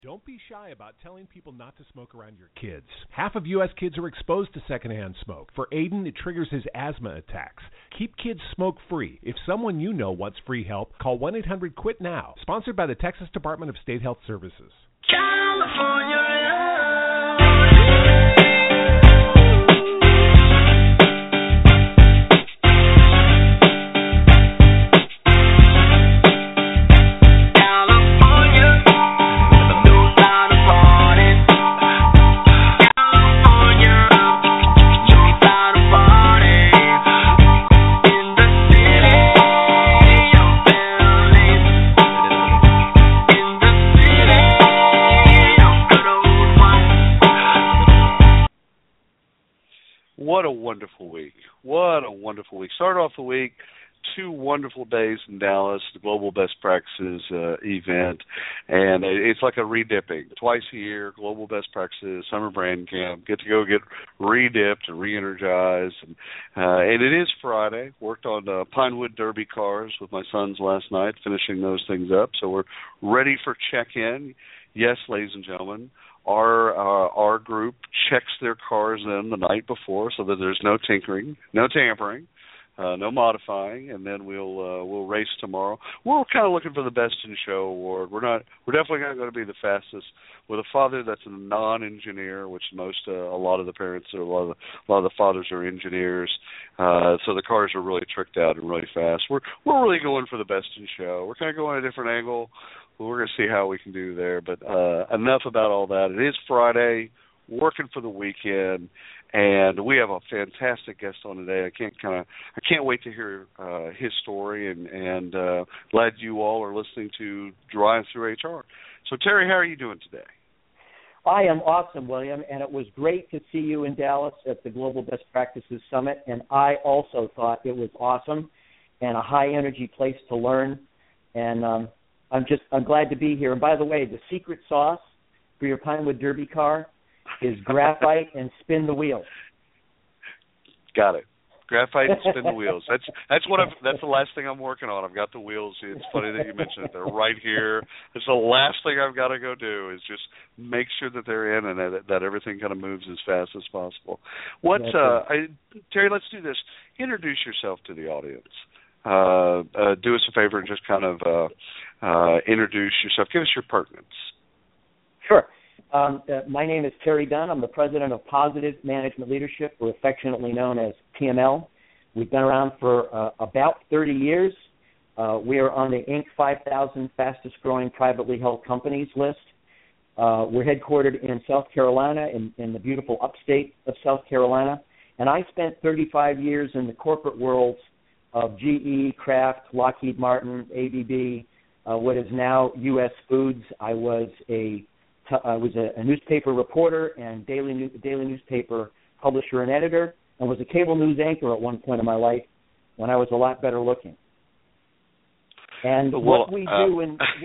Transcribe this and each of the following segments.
Don't be shy about telling people not to smoke around your kids. Half of U.S. kids are exposed to secondhand smoke. For Aiden, it triggers his asthma attacks. Keep kids smoke-free. If someone you know wants free help, call 1-800-QUIT NOW. Sponsored by the Texas Department of State Health Services. California. What a wonderful week. What a wonderful week. Started off the week, 2 wonderful days in Dallas, the Global Best Practices event, and it's like a redipping. Twice a year, Global Best Practices, Summer Brand Camp, get to go get redipped and re-energized. And it is Friday. Worked on Pinewood Derby cars with my sons last night, finishing those things up. So we're ready for check-in. Yes, ladies and gentlemen. Our group checks their cars in the night before so that there's no tinkering, no tampering, no modifying, and then we'll race tomorrow. We're kind of looking for the Best in Show award. We're definitely not going to be the fastest. With a father that's a non-engineer, which a lot of the parents or a lot of the fathers are engineers, so the cars are really tricked out and really fast. We're really going for the Best in Show. We're kind of going a different angle. We're going to see how we can do there. But enough about all that. It is Friday, working for the weekend, and we have a fantastic guest on today. I can't wait to hear his story, and glad you all are listening to Drive Through HR. So, Terry, how are you doing today? I am awesome, William, and it was great to see you in Dallas at the Global Best Practices Summit, and I also thought it was awesome and a high-energy place to learn, and I'm glad to be here. And by the way, the secret sauce for your Pinewood Derby car is graphite and spin the wheels. Got it. Graphite and spin the wheels. That's the last thing I'm working on. I've got the wheels. It's funny that you mentioned it. They're right here. It's the last thing I've got to go do is just make sure that they're in and that everything kind of moves as fast as possible. Terry, let's do this. Introduce yourself to the audience. Do us a favor and just kind of introduce yourself. Give us your pertinence. Sure. My name is Terry Dunn. I'm the president of Positive Management Leadership. We're affectionately known as PML. We've been around for about 30 years. We are on the Inc. 5,000 fastest growing privately held companies list. We're headquartered in South Carolina, in the beautiful upstate of South Carolina. And I spent 35 years in the corporate world of GE, Kraft, Lockheed Martin, ABB, what is now U.S. Foods. I was a newspaper reporter and daily newspaper publisher and editor, and was a cable news anchor at one point in my life when I was a lot better looking. And what we do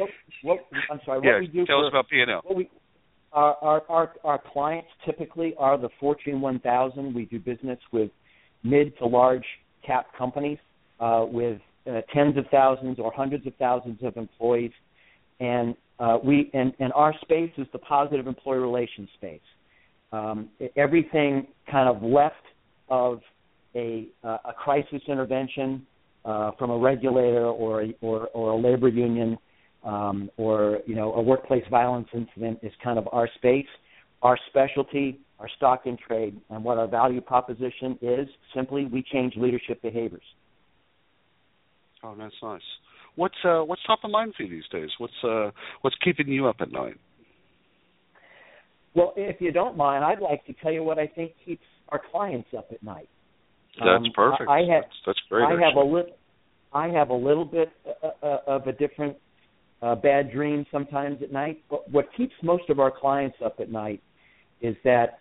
tell us about P&L. Our clients typically are the Fortune 1000. We do business with mid to large cap companies with tens of thousands or hundreds of thousands of employees, and our space is the positive employee relations space. Everything kind of left of a crisis intervention from a regulator or a labor union or a workplace violence incident is kind of our space. Our specialty, our stock in trade, and what our value proposition is, simply we change leadership behaviors. Oh, that's nice. What's top of mind for you these days? What's keeping you up at night? Well, if you don't mind, I'd like to tell you what I think keeps our clients up at night. That's perfect. That's great. I have a little bit of a different bad dream sometimes at night. But what keeps most of our clients up at night is that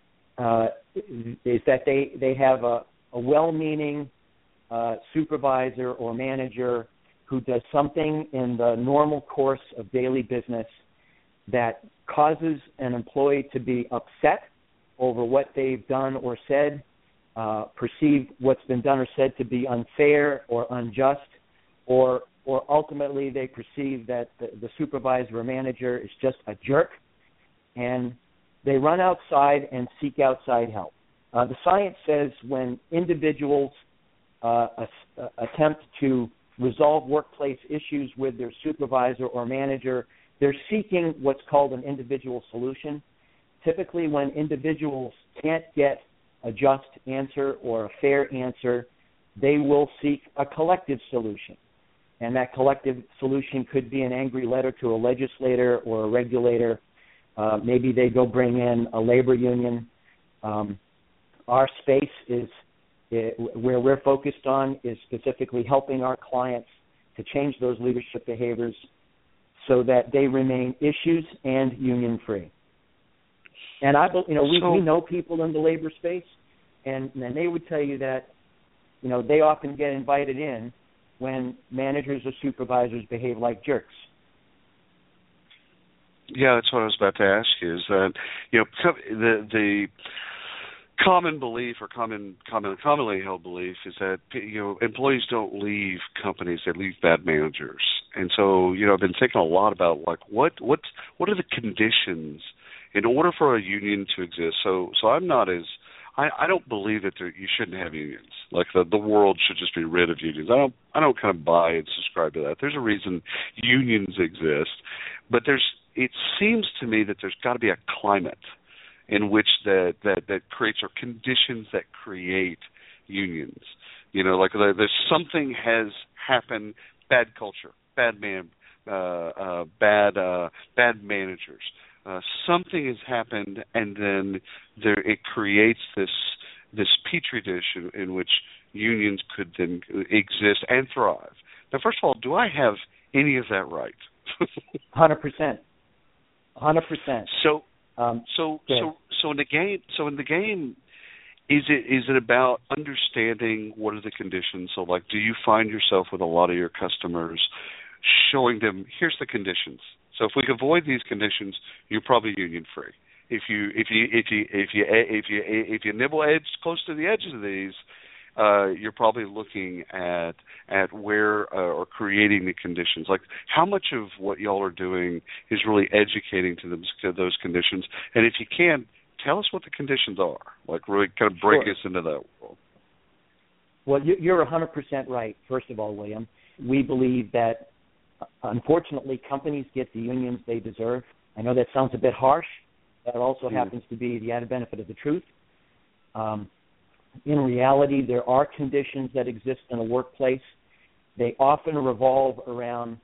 they have a well-meaning supervisor or manager who does something in the normal course of daily business that causes an employee to be upset over what they've done or said, perceive what's been done or said to be unfair or unjust, or ultimately they perceive that the supervisor or manager is just a jerk and they run outside and seek outside help. The science says when individuals attempt to resolve workplace issues with their supervisor or manager, they're seeking what's called an individual solution. Typically, when individuals can't get a just answer or a fair answer, they will seek a collective solution. And that collective solution could be an angry letter to a legislator or a regulator. Maybe they go bring in a labor union. Our space is where we're focused on is specifically helping our clients to change those leadership behaviors so that they remain issues and union free. And we know people in the labor space, and they would tell you that they often get invited in when managers or supervisors behave like jerks. Yeah, that's what I was about to ask you. Is that the common belief or commonly held belief is that employees don't leave companies; they leave bad managers. And so I've been thinking a lot about what are the conditions in order for a union to exist. So I don't believe that you shouldn't have unions. Like the world should just be rid of unions. I don't kind of buy and subscribe to that. There's a reason unions exist, but it seems to me that there's got to be a climate in which that creates or conditions that create unions. There's something has happened, bad culture, bad managers. Something has happened, and then it creates this petri dish in which unions could then exist and thrive. Now, first of all, do I have any of that right? 100%. So in the game, is it about understanding what are the conditions? So, do you find yourself with a lot of your customers showing them, here's the conditions. So if we can avoid these conditions, you're probably union free. If you nibble close to the edges of these, you're probably looking at where or creating the conditions. How much of what y'all are doing is really educating to those conditions? And if you can, tell us what the conditions are. Really kind of break us into that world. Well, you're 100% right. First of all, William, we believe that unfortunately companies get the unions they deserve. I know that sounds a bit harsh. That also happens to be the added benefit of the truth. In reality, there are conditions that exist in a workplace. They often revolve around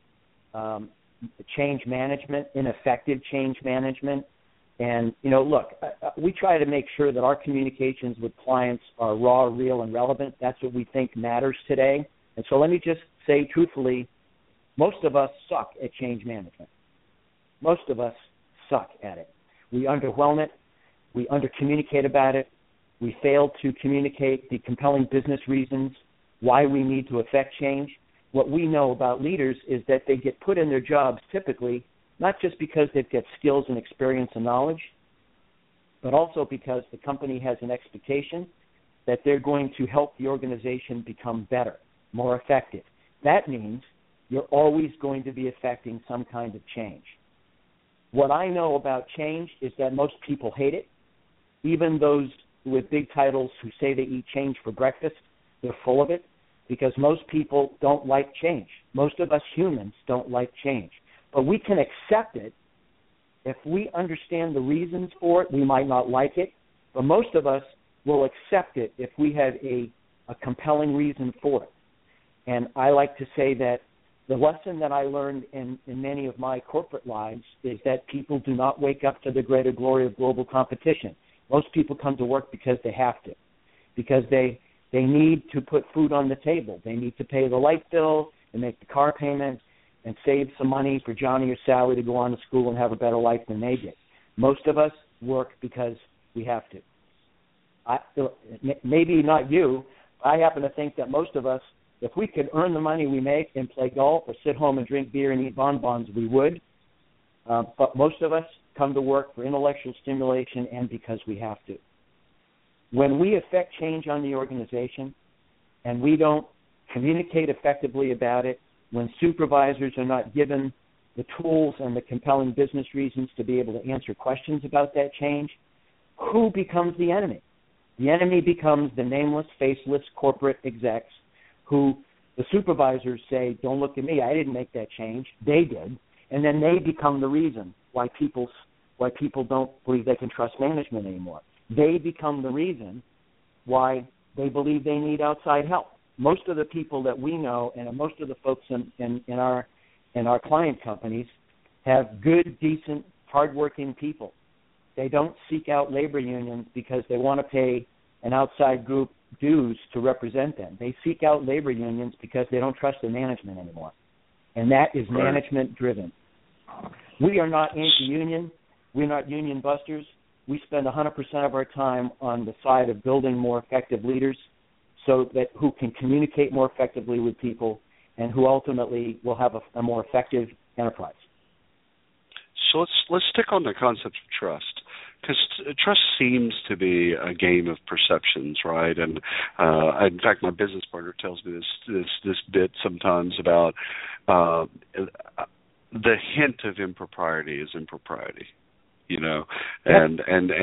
change management, ineffective change management. And, look, we try to make sure that our communications with clients are raw, real, and relevant. That's what we think matters today. And so let me just say truthfully, most of us suck at change management. Most of us suck at it. We underwhelm it. We undercommunicate about it. We fail to communicate the compelling business reasons why we need to affect change. What we know about leaders is that they get put in their jobs typically not just because they've got skills and experience and knowledge, but also because the company has an expectation that they're going to help the organization become better, more effective. That means you're always going to be affecting some kind of change. What I know about change is that most people hate it. Even those with big titles who say they eat change for breakfast, they're full of it because most people don't like change. Most of us humans don't like change. But we can accept it. If we understand the reasons for it, we might not like it, but most of us will accept it if we have a compelling reason for it. And I like to say that the lesson that I learned in many of my corporate lives is that people do not wake up to the greater glory of global competition. Most people come to work because they have to, because they need to put food on the table. They need to pay the light bill and make the car payment and save some money for Johnny or Sally to go on to school and have a better life than they did. Most of us work because we have to. Maybe not you. I happen to think that most of us, if we could earn the money we make and play golf or sit home and drink beer and eat bonbons, we would. But most of us come to work for intellectual stimulation and because we have to. When we affect change on the organization and we don't communicate effectively about it, when supervisors are not given the tools and the compelling business reasons to be able to answer questions about that change, who becomes the enemy? The enemy becomes the nameless, faceless corporate execs who the supervisors say, don't look at me, I didn't make that change, they did. And then they become the reason why people don't believe they can trust management anymore. They become the reason why they believe they need outside help. Most of the people that we know and most of the folks in our client companies have good, decent, hardworking people. They don't seek out labor unions because they want to pay an outside group dues to represent them. They seek out labor unions because they don't trust their management anymore. And that is management driven. We are not anti-union. We're not union busters. We spend 100% of our time on the side of building more effective leaders who can communicate more effectively with people and who ultimately will have a more effective enterprise. So let's stick on the concept of trust, because trust seems to be a game of perceptions, right? And in fact, my business partner tells me this bit sometimes about the hint of impropriety is impropriety, and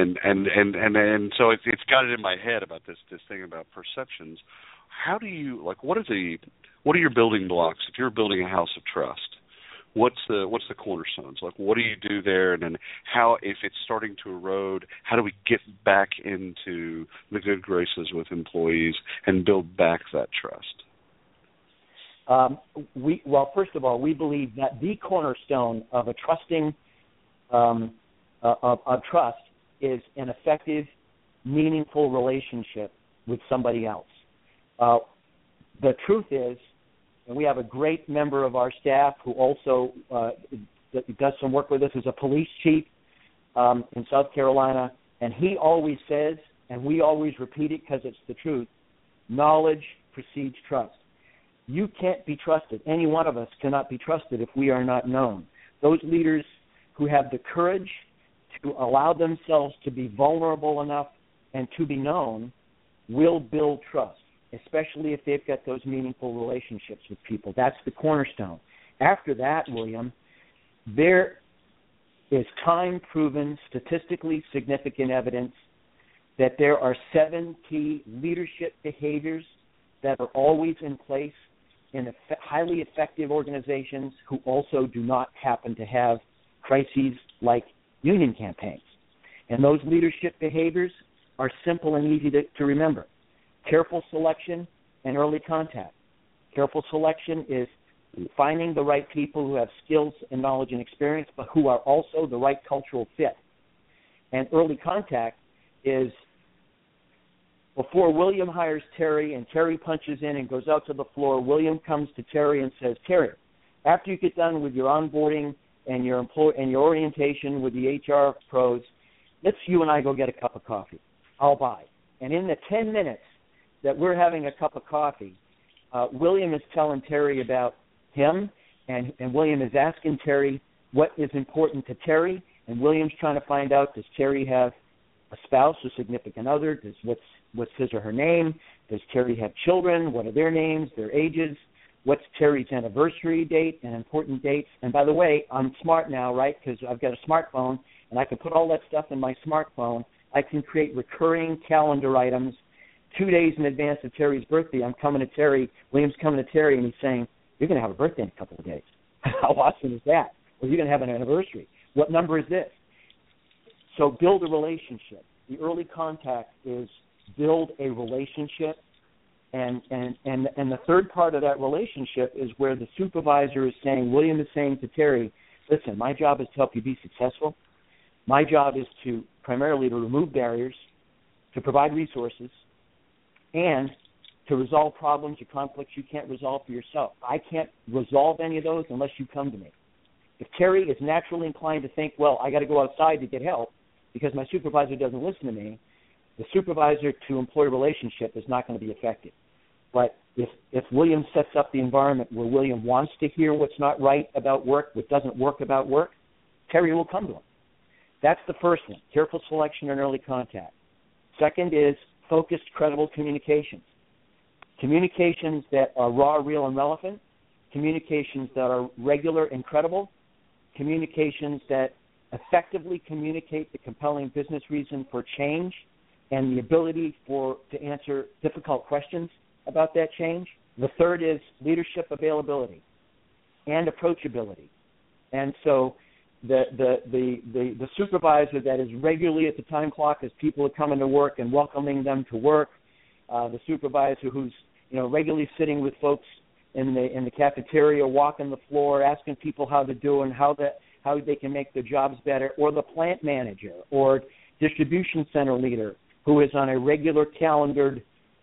so it's got it in my head about this thing about perceptions. How do you what are your building blocks if you're building a house of trust? What's the cornerstones? What do you do there, and then how, if it's starting to erode, how do we get back into the good graces with employees and build back that trust? First of all, we believe that the cornerstone of a trusting of trust is an effective, meaningful relationship with somebody else. The truth is, and we have a great member of our staff who also does some work with us as a police chief in South Carolina, and he always says, and we always repeat it because it's the truth, knowledge precedes trust. You can't be trusted. Any one of us cannot be trusted if we are not known. Those leaders who have the courage to allow themselves to be vulnerable enough and to be known will build trust, especially if they've got those meaningful relationships with people. That's the cornerstone. After that, William, there is time-proven, statistically significant evidence that there are 7 key leadership behaviors that are always in place in highly effective organizations who also do not happen to have crises like union campaigns. And those leadership behaviors are simple and easy to remember. Careful selection and early contact. Careful selection is finding the right people who have skills and knowledge and experience, but who are also the right cultural fit. And early contact is before William hires Terry and Terry punches in and goes out to the floor, William comes to Terry and says, Terry, after you get done with your onboarding and your orientation with the HR pros, let's you and I go get a cup of coffee. I'll buy. And in the 10 minutes that we're having a cup of coffee, William is telling Terry about him, and William is asking Terry what is important to Terry, and William's trying to find out, does Terry have a spouse or significant other? What's his or her name? Does Terry have children? What are their names, their ages? What's Terry's anniversary date and important dates? And by the way, I'm smart now, right, because I've got a smartphone, and I can put all that stuff in my smartphone. I can create recurring calendar items 2 days in advance of Terry's birthday. I'm coming to Terry. William's coming to Terry, and he's saying, you're going to have a birthday in a couple of days. How awesome is that? Well, you're going to have an anniversary. What number is this? So build a relationship. The early contact is build a relationship. And the third part of that relationship is where the supervisor is saying, William is saying to Terry, listen, my job is to help you be successful. My job is primarily to remove barriers, to provide resources, and to resolve problems or conflicts you can't resolve for yourself. I can't resolve any of those unless you come to me. If Terry is naturally inclined to think, well, I got to go outside to get help because my supervisor doesn't listen to me, the supervisor to employee relationship is not going to be effective. But if William sets up the environment where William wants to hear what's not right about work, what doesn't work about work, Terry will come to him. That's the first one, careful selection and early contact. Second is focused, credible communications. Communications that are raw, real, and relevant, communications that are regular and credible, communications that effectively communicate the compelling business reason for change and the ability to answer difficult questions about that change. The third is leadership availability and approachability. And so the supervisor that is regularly at the time clock as people are coming to work and welcoming them to work, the supervisor who's regularly sitting with folks in the cafeteria, walking the floor, asking people how they're doing, how they can make their jobs better, or the plant manager or distribution center leader who is on a regular calendarized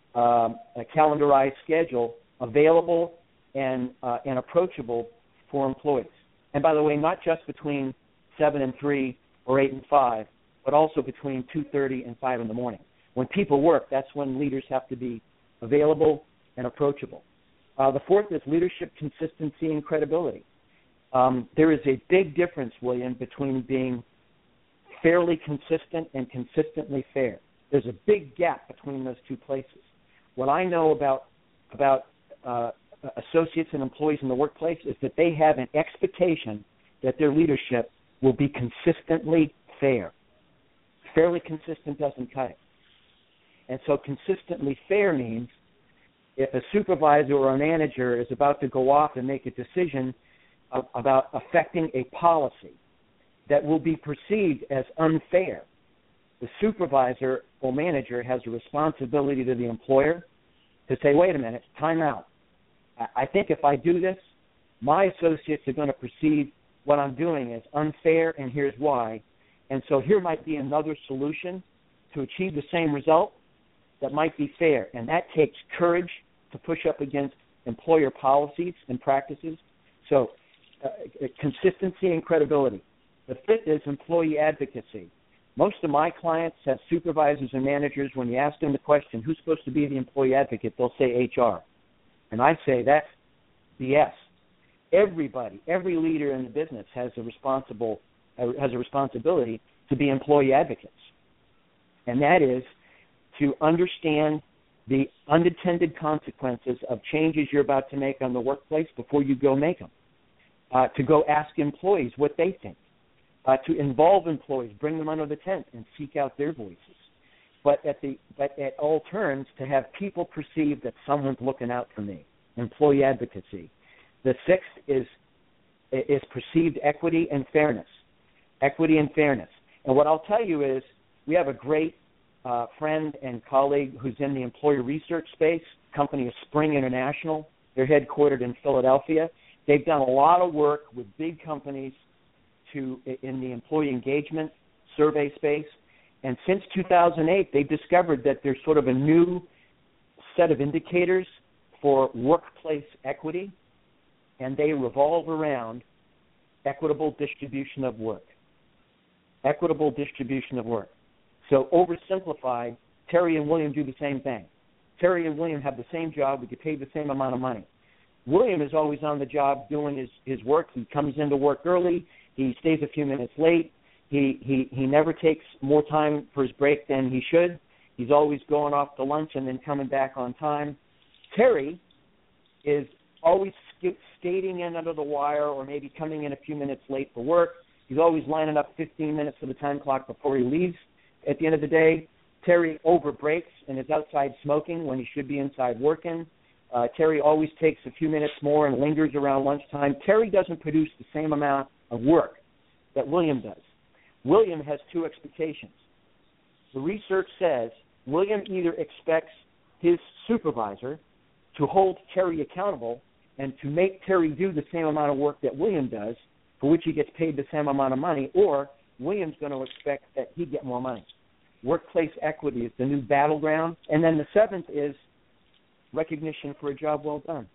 schedule, available and approachable for employees. And by the way, not just between 7 and 3 or 8 and 5, but also between 2:30 and 5 in the morning. When people work, that's when leaders have to be available and approachable. The fourth is leadership consistency and credibility. There is a big difference, William, between being fairly consistent and consistently fair. There's a big gap between those two places. What I know about associates and employees in the workplace is that they have an expectation that their leadership will be consistently fair. Fairly consistent doesn't cut it. And so consistently fair means if a supervisor or a manager is about to go off and make a decision about affecting a policy that will be perceived as unfair, the supervisor or manager has a responsibility to the employer to say, wait a minute, time out. I think if I do this, my associates are going to perceive what I'm doing as unfair, and here's why. And so here might be another solution to achieve the same result that might be fair. And that takes courage to push up against employer policies and practices. So consistency and credibility. The fifth is employee advocacy. Most of my clients have supervisors and managers. When you ask them the question, who's supposed to be the employee advocate, they'll say HR. And I say that's BS. Everybody, every leader in the business has a responsibility to be employee advocates. And that is to understand the unintended consequences of changes you're about to make on the workplace before you go make them. To go ask employees what they think. To involve employees, bring them under the tent and seek out their voices. But at all turns, to have people perceive that someone's looking out for me, employee advocacy. The sixth is perceived equity and fairness. Equity and fairness. And what I'll tell you is we have a great friend and colleague who's in the employer research space. The company is Spring International. They're headquartered in Philadelphia. They've done a lot of work with big companies in the employee engagement survey space. And since 2008, they've discovered that there's sort of a new set of indicators for workplace equity, and they revolve around equitable distribution of work. Equitable distribution of work. So oversimplified, Terry and William do the same thing. Terry and William have the same job. We get paid the same amount of money. William is always on the job doing his work. He comes into work early. He stays a few minutes late. He never takes more time for his break than he should. He's always going off to lunch and then coming back on time. Terry is always skating in under the wire or maybe coming in a few minutes late for work. He's always lining up 15 minutes for the time clock before he leaves. At the end of the day, Terry overbreaks and is outside smoking when he should be inside working. Terry always takes a few minutes more and lingers around lunchtime. Terry doesn't produce the same amount of work that William does. William has two expectations. The research says William either expects his supervisor to hold Terry accountable and to make Terry do the same amount of work that William does, for which he gets paid the same amount of money, or William's going to expect that he get more money. Workplace equity is the new battleground. And then the seventh is recognition for a job well done.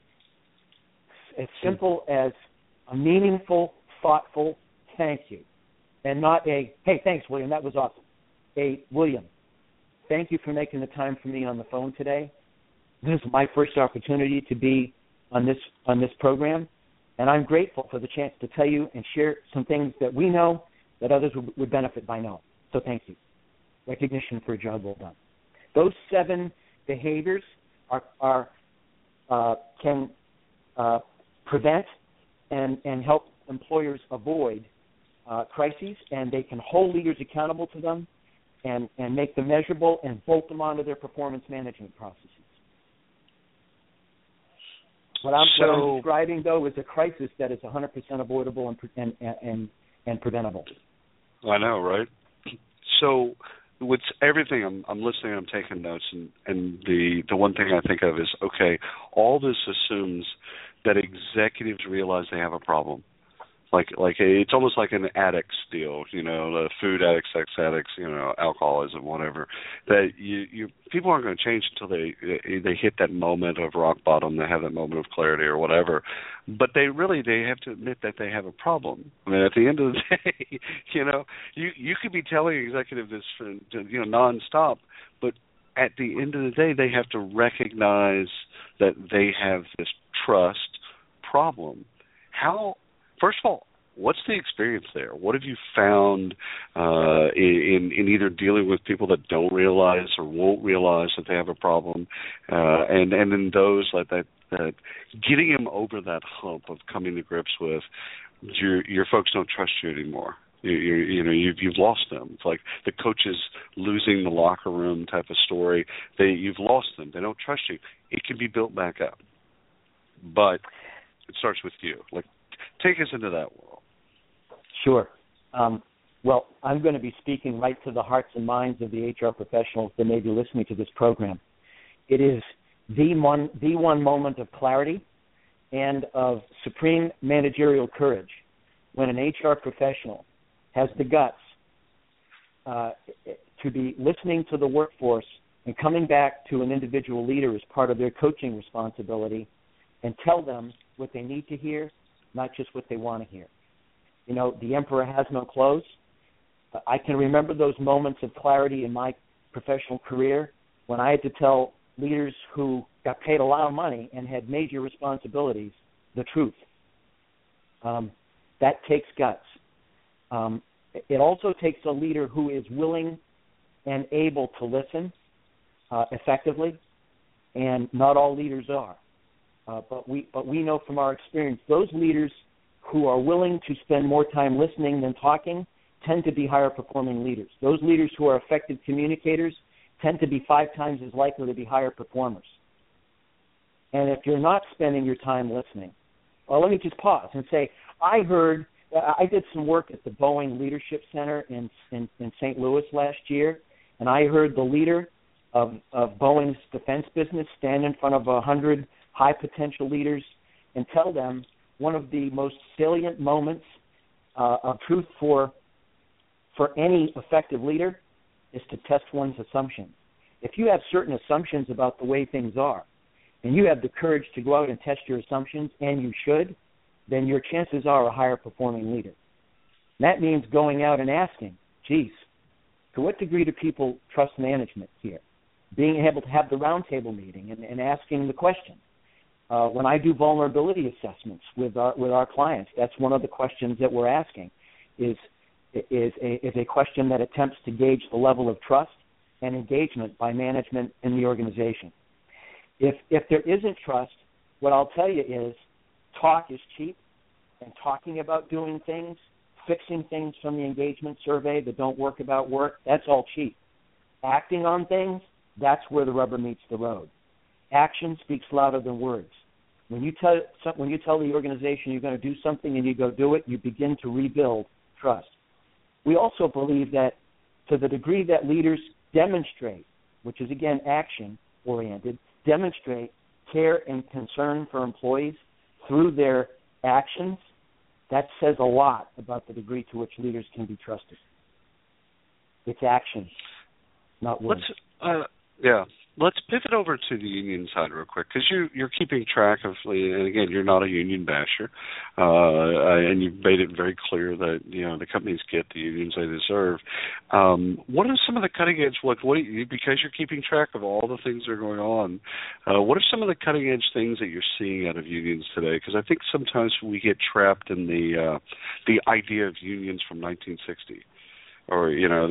As simple as a meaningful, thoughtful thank you. And not a, hey, thanks, William, that was awesome. A, William, thank you for making the time for me on the phone today. This is my first opportunity to be on this program, and I'm grateful for the chance to tell you and share some things that we know that others would benefit by knowing. So thank you. Recognition for a job well done. Those 7 behaviors can prevent and help employers avoid crises, and they can hold leaders accountable to them and make them measurable and bolt them onto their performance management processes. What I'm describing, though, is a crisis that is 100% avoidable and preventable. I know, right? So with everything, I'm listening, I'm taking notes, and the one thing I think of is, okay, all this assumes that executives realize they have a problem. Like it's almost like an addicts deal, the food addicts, sex addicts, alcoholism, whatever. That you people aren't going to change until they hit that moment of rock bottom, they have that moment of clarity or whatever. But they have to admit that they have a problem. I mean, at the end of the day, you could be telling an executive this for, nonstop, but at the end of the day, they have to recognize that they have this trust problem. First of all, what's the experience there? What have you found in either dealing with people that don't realize or won't realize that they have a problem, and in those that getting them over that hump of coming to grips with your folks don't trust you anymore. You've lost them. It's like the coaches losing the locker room type of story. You've lost them. They don't trust you. It can be built back up, but it starts with you. Take us into that world. Sure. Well, I'm going to be speaking right to the hearts and minds of the HR professionals that may be listening to this program. It is the one moment of clarity and of supreme managerial courage when an HR professional has the guts to be listening to the workforce and coming back to an individual leader as part of their coaching responsibility and tell them what they need to hear, not just what they want to hear. The emperor has no clothes. I can remember those moments of clarity in my professional career when I had to tell leaders who got paid a lot of money and had major responsibilities the truth. That takes guts. It also takes a leader who is willing and able to listen effectively, and not all leaders are. But we know from our experience, those leaders who are willing to spend more time listening than talking tend to be higher performing leaders. Those leaders who are effective communicators tend to be 5 times as likely to be higher performers. And if you're not spending your time listening, well, let me just pause and say, I did some work at the Boeing Leadership Center in St. Louis last year, and I heard the leader of Boeing's defense business stand in front of 100 high potential leaders and tell them one of the most salient moments of truth for any effective leader is to test one's assumptions. If you have certain assumptions about the way things are, and you have the courage to go out and test your assumptions, and you should, then your chances are a higher performing leader. And that means going out and asking, geez, to what degree do people trust management here? Being able to have the roundtable meeting and asking the question. When I do vulnerability assessments with our clients, that's one of the questions that we're asking is a question that attempts to gauge the level of trust and engagement by management in the organization. If there isn't trust, what I'll tell you is talk is cheap, and talking about doing things, fixing things from the engagement survey that don't work about work, that's all cheap. Acting on things, that's where the rubber meets the road. Action speaks louder than words. When you tell the organization you're going to do something and you go do it, you begin to rebuild trust. We also believe that to the degree that leaders demonstrate, which is again action-oriented, demonstrate care and concern for employees through their actions, that says a lot about the degree to which leaders can be trusted. It's action, not words. Let's pivot over to the union side real quick, because you're keeping track of, and again, you're not a union basher, and you've made it very clear that the companies get the unions they deserve. What are some of the cutting edge? Because you're keeping track of all the things that are going on, what are some of the cutting edge things that you're seeing out of unions today? Because I think sometimes we get trapped in the idea of unions from 1960. or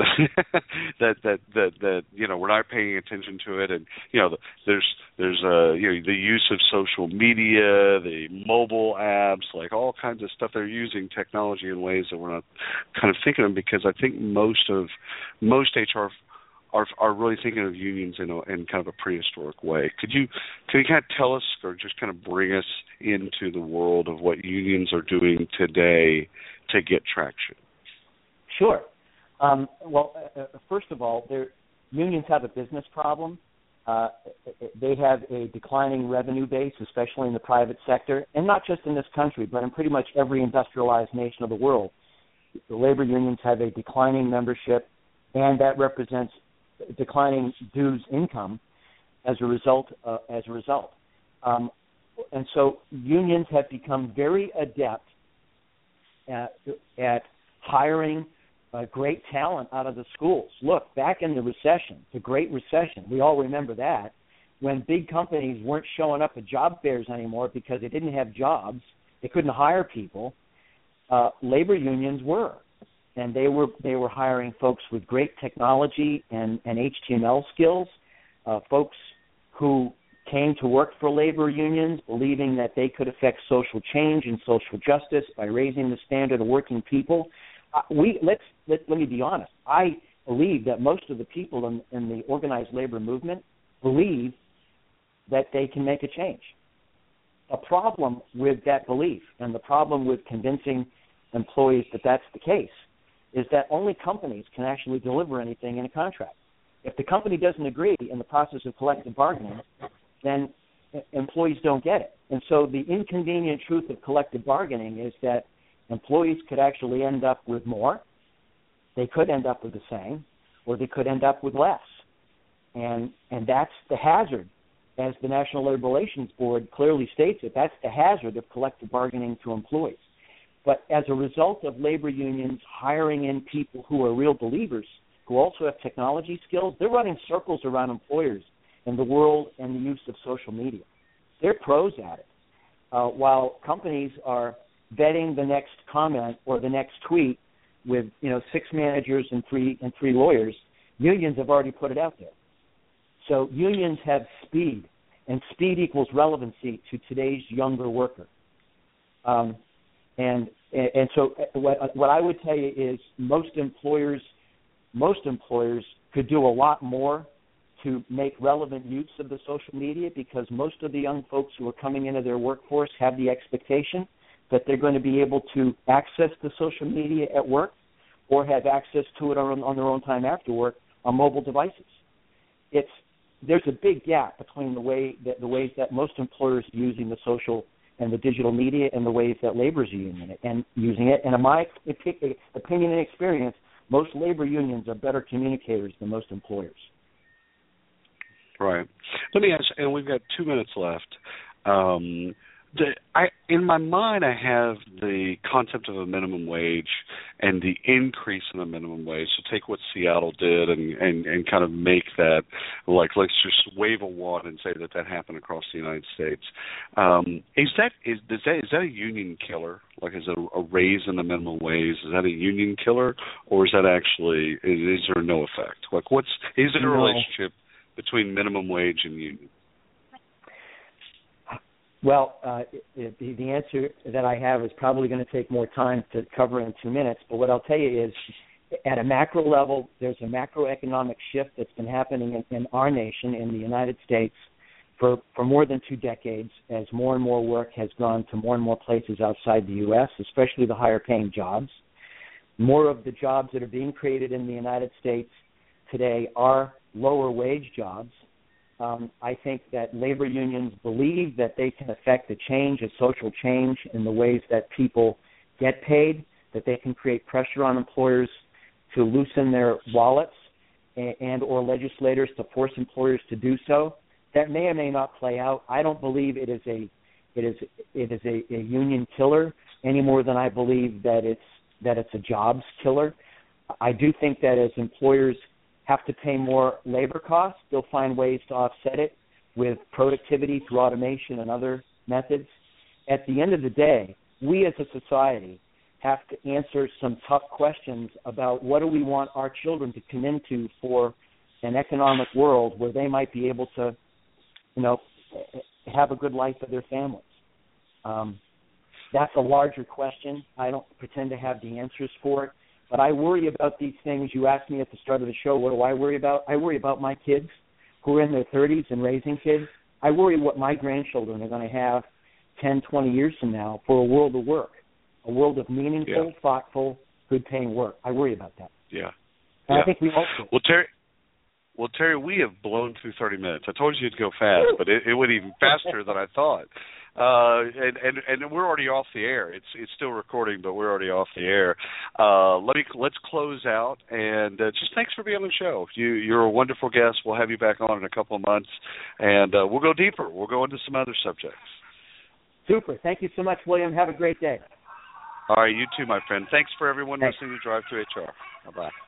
that we're not paying attention to it, and there's the use of social media, the mobile apps, like all kinds of stuff. They're using technology in ways that we're not kind of thinking of, because I think most HR are really thinking of unions in kind of a prehistoric way. Could you kind of tell us, or just kind of bring us into the world of what unions are doing today to get traction? Sure. First of all, unions have a business problem. They have a declining revenue base, especially in the private sector, and not just in this country, but in pretty much every industrialized nation of the world. The labor unions have a declining membership, and that represents declining dues income as a result. And so unions have become very adept at hiring great talent out of the schools. Look, back in the recession, the Great Recession, we all remember that, when big companies weren't showing up at job fairs anymore because they didn't have jobs, they couldn't hire people, labor unions were. And they were hiring folks with great technology and HTML skills, folks who came to work for labor unions believing that they could affect social change and social justice by raising the standard of working people. Let me be honest. I believe that most of the people in the organized labor movement believe that they can make a change. A problem with that belief, and the problem with convincing employees that that's the case, is that only companies can actually deliver anything in a contract. If the company doesn't agree in the process of collective bargaining, then employees don't get it. And so the inconvenient truth of collective bargaining is that employees could actually end up with more, they could end up with the same, or they could end up with less. And that's the hazard, as the National Labor Relations Board clearly states it, that's the hazard of collective bargaining to employees. But as a result of labor unions hiring in people who are real believers, who also have technology skills, they're running circles around employers in the world and the use of social media. They're pros at it. While companies are vetting the next comment or the next tweet with 6 managers and three lawyers, unions have already put it out there. So unions have speed, and speed equals relevancy to today's younger worker. And so what I would tell you is most employers could do a lot more to make relevant use of the social media, because most of the young folks who are coming into their workforce have the expectation that they're going to be able to access the social media at work or have access to it on their own time after work on mobile devices. There's a big gap between the ways that most employers are using the social and the digital media and the ways that labor is using it. And in my opinion and experience, most labor unions are better communicators than most employers. Right. Let me ask, and we've got 2 minutes left. In my mind, I have the concept of a minimum wage and the increase in the minimum wage. So take what Seattle did and kind of make that, like, let's just wave a wand and say that happened across the United States. Is that a union killer? Like, is it a raise in the minimum wage? Is that a union killer, or is that actually, is there no effect? Like, is there a relationship between minimum wage and union? Well, the answer that I have is probably going to take more time to cover in 2 minutes, but what I'll tell you is, at a macro level, there's a macroeconomic shift that's been happening in our nation, in the United States, for more than 2 decades, as more and more work has gone to more and more places outside the U.S., especially the higher-paying jobs. More of the jobs that are being created in the United States today are lower-wage jobs. I think that labor unions believe that they can affect a social change in the ways that people get paid, that they can create pressure on employers to loosen their wallets and or legislators to force employers to do so. That may or may not play out. I don't believe it is a union killer any more than I believe that it's a jobs killer. I do think that as employers have to pay more labor costs, they'll find ways to offset it with productivity through automation and other methods. At the end of the day, we as a society have to answer some tough questions about what do we want our children to come into for an economic world where they might be able to, have a good life for their families. That's a larger question. I don't pretend to have the answers for it, but I worry about these things. You asked me at the start of the show, what do I worry about? I worry about my kids who are in their 30s and raising kids. I worry what my grandchildren are going to have 10, 20 years from now for a world of work, a world of meaningful, thoughtful, good-paying work. I worry about that. Yeah. And I think we all do. Well, Terry, we have blown through 30 minutes. I told you it'd go fast, but it went even faster than I thought. And we're already off the air. It's still recording, but we're already off the air. Let's close out, and just thanks for being on the show. You're a wonderful guest. We'll have you back on in a couple of months, and we'll go deeper. We'll go into some other subjects. Super. Thank you so much, William. Have a great day. All right, you too, my friend. Thanks for everyone listening to Drive to HR. Bye-bye.